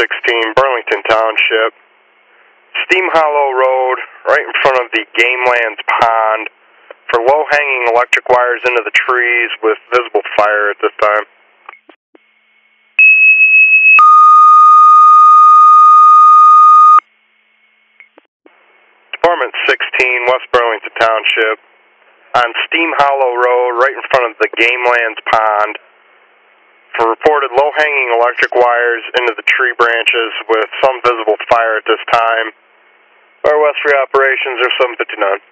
16, Burlington Township. Steam Hollow Road, right in front of the Gamelands Pond, for low-hanging electric wires into the trees with visible fire at this time. Department 16, West Burlington Township, on Steam Hollow Road, right in front of the Gamelands Pond, for reported low-hanging electric wires into the tree branches with some visible fire at this time. Our West 3 operations are 759.